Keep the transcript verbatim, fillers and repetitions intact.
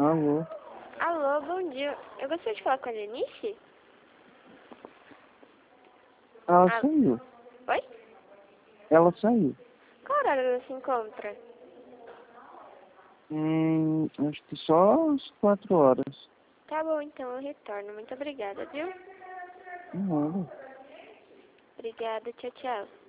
Alô? Alô, bom dia. Eu gostaria de falar com a Lenice? Ela Ah, saiu. oi? Ela saiu. Qual horário ela se encontra? Hum, acho que só às quatro horas. Tá bom, então eu retorno. Muito obrigada, viu? Nada. Obrigada, tchau, tchau.